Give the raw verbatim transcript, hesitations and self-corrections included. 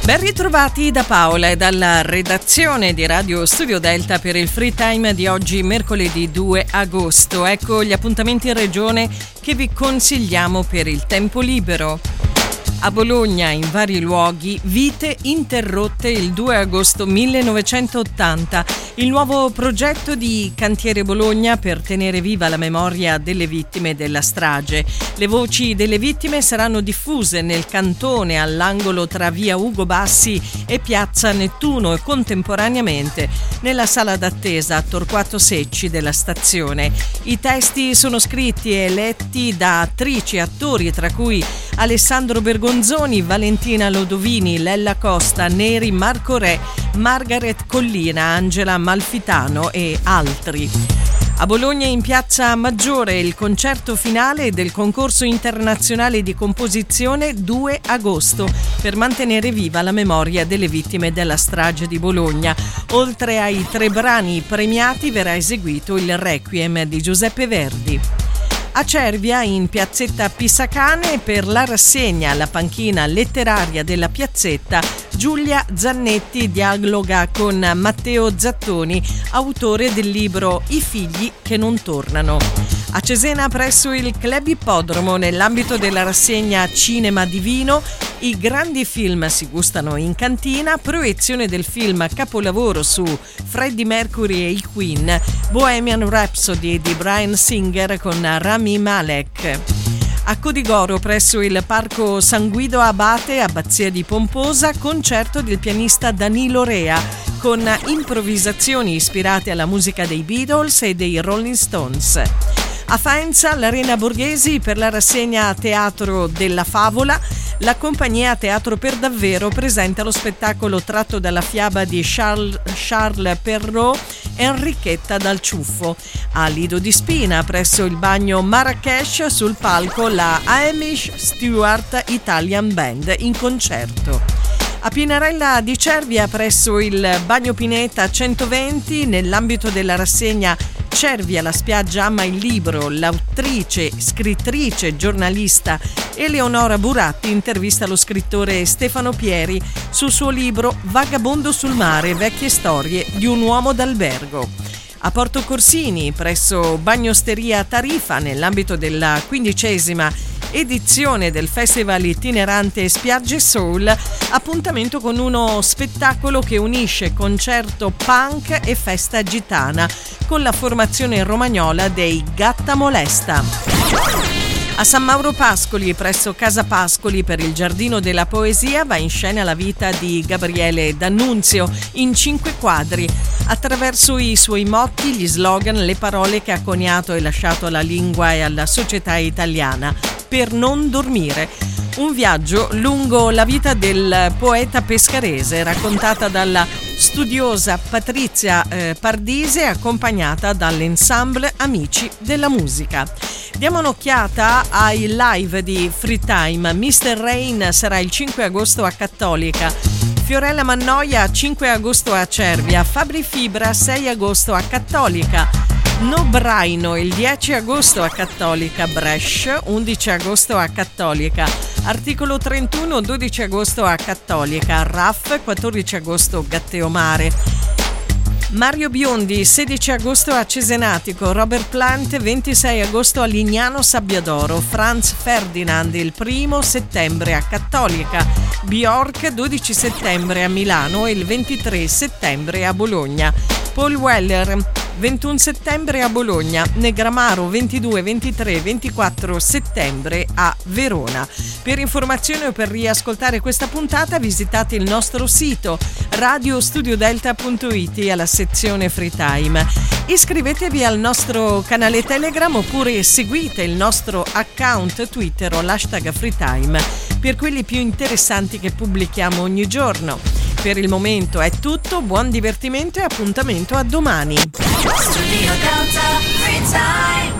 Ben ritrovati da Paola e dalla redazione di Radio Studio Delta per il Free Time di oggi, mercoledì due agosto. Ecco gli appuntamenti in regione che vi consigliamo per il tempo libero. A Bologna, in vari luoghi, vite interrotte il due agosto millenovecentottanta. Il nuovo progetto di Cantiere Bologna per tenere viva la memoria delle vittime della strage. Le voci delle vittime saranno diffuse nel cantone all'angolo tra via Ugo Bassi e piazza Nettuno e contemporaneamente nella sala d'attesa a Torquato Secci della stazione. I testi sono scritti e letti da attrici e attori, tra cui Alessandro Bergonzoni, Valentina Lodovini, Lella Costa, Neri, Marco Re, Margaret Collina, Angela Malfitano e altri. A Bologna, in piazza Maggiore, il concerto finale del concorso internazionale di composizione due agosto per mantenere viva la memoria delle vittime della strage di Bologna. Oltre ai tre brani premiati verrà eseguito il Requiem di Giuseppe Verdi. A Cervia, in piazzetta Pisacane, per la rassegna alla panchina letteraria della piazzetta, Giulia Zannetti dialoga con Matteo Zattoni, autore del libro I figli che non tornano. A Cesena, presso il Club Ippodromo, nell'ambito della rassegna Cinema Divino, i grandi film si gustano in cantina, proiezione del film capolavoro su Freddie Mercury e i Queen, Bohemian Rhapsody di Bryan Singer con Rami Malek. A Codigoro, presso il Parco San Guido Abate, abbazia di Pomposa, concerto del pianista Danilo Rea con improvvisazioni ispirate alla musica dei Beatles e dei Rolling Stones. A Faenza, all'Arena Borghesi, per la rassegna Teatro della Favola, la compagnia Teatro per Davvero presenta lo spettacolo tratto dalla fiaba di Charles, Charles Perrault, Enrichetta dal ciuffo. A Lido di Spina, presso il bagno Marrakesh, sul palco la Hamish Stewart Italian Band in concerto. A Pinarella di Cervia, presso il Bagno Pineta centoventi, nell'ambito della rassegna Cervia, la spiaggia ama il libro, l'autrice, scrittrice e giornalista Eleonora Buratti intervista lo scrittore Stefano Pieri sul suo libro Vagabondo sul mare, vecchie storie di un uomo d'albergo. A Porto Corsini, presso Bagnosteria Tarifa, nell'ambito della quindicesima edizione del Festival itinerante Spiagge Soul, appuntamento con uno spettacolo che unisce concerto punk e festa gitana con la formazione romagnola dei Gatta Molesta. A San Mauro Pascoli, presso Casa Pascoli, per il Giardino della Poesia, va in scena la vita di Gabriele D'Annunzio in cinque quadri, attraverso i suoi motti, gli slogan, le parole che ha coniato e lasciato alla lingua e alla società italiana. Per non dormire. Un viaggio lungo la vita del poeta pescarese, raccontata dalla studiosa Patrizia eh, Pardise, accompagnata dall'ensemble Amici della Musica. Diamo un'occhiata ai live di Free Time. mister Rain sarà il cinque agosto a Cattolica. Fiorella Mannoia cinque agosto a Cervia. Fabri Fibra sei agosto a Cattolica. No Braino il dieci agosto a Cattolica. Brescia undici agosto a Cattolica. Articolo trentuno dodici agosto a Cattolica. Raff quattordici agosto Gatteomare. Mario Biondi sedici agosto a Cesenatico. Robert Plant ventisei agosto a Lignano Sabbiadoro. Franz Ferdinand il primo settembre a Cattolica. Bjork dodici settembre a Milano e il ventitré settembre a Bologna. Paul Weller ventuno settembre a Bologna. Negramaro ventidue, ventitré, ventiquattro settembre a Verona. Per informazioni o per riascoltare questa puntata visitate il nostro sito radio studio delta punto it alla sezione Free Time. Iscrivetevi al nostro canale Telegram oppure seguite il nostro account Twitter o l'hashtag Free Time per quelli più interessanti che pubblichiamo ogni giorno. Per il momento è tutto, buon divertimento e appuntamento a domani. Studio Delta Free Time.